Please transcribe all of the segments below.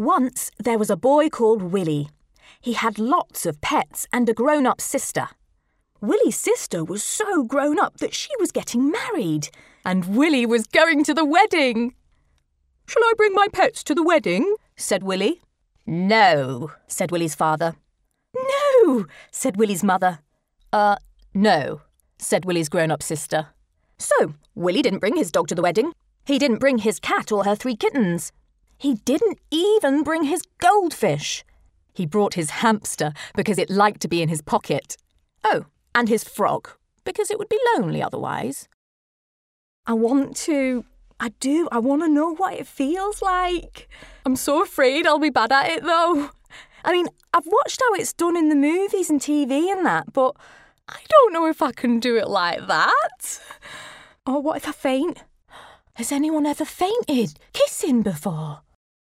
Once there was a boy called Willie. He had lots of pets and a grown-up sister. Willie's sister was so grown up that she was getting married, and Willie was going to the wedding. "Shall I bring my pets to the wedding?" said Willie. "No," said Willie's father. "No," said Willie's mother. No," said Willie's grown-up sister. So, Willie didn't bring his dog to the wedding. He didn't bring his cat or her 3 kittens. He didn't even bring his goldfish. He brought his hamster because it liked to be in his pocket. Oh, and his frog, because it would be lonely otherwise. I want to know what it feels like. I'm so afraid I'll be bad at it, though. I mean, I've watched how it's done in the movies and TV and that, but I don't know if I can do it like that. Or what if I faint? Has anyone ever fainted kissing before?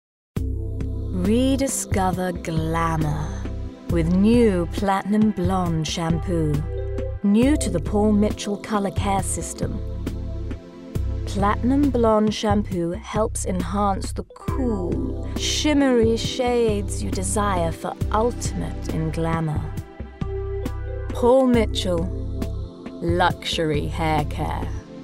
Rediscover glamour with new Platinum Blonde shampoo. New to the Paul Mitchell Colour Care System. Platinum Blonde shampoo helps enhance the cool, shimmery shades you desire for ultimate in glamour. Paul Mitchell, luxury hair care.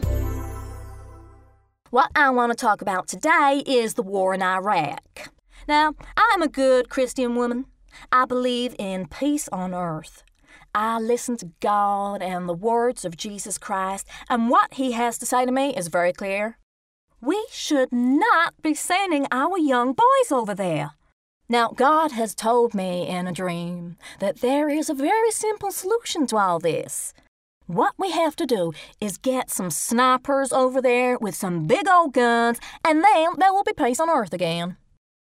What I want to talk about today is the war in Iraq. Now, I'm a good Christian woman. I believe in peace on earth. I listen to God and the words of Jesus Christ, and what he has to say to me is very clear. We should not be sending our young boys over there. Now, God has told me in a dream that there is a very simple solution to all this. What we have to do is get some snipers over there with some big old guns, and then there will be peace on earth again.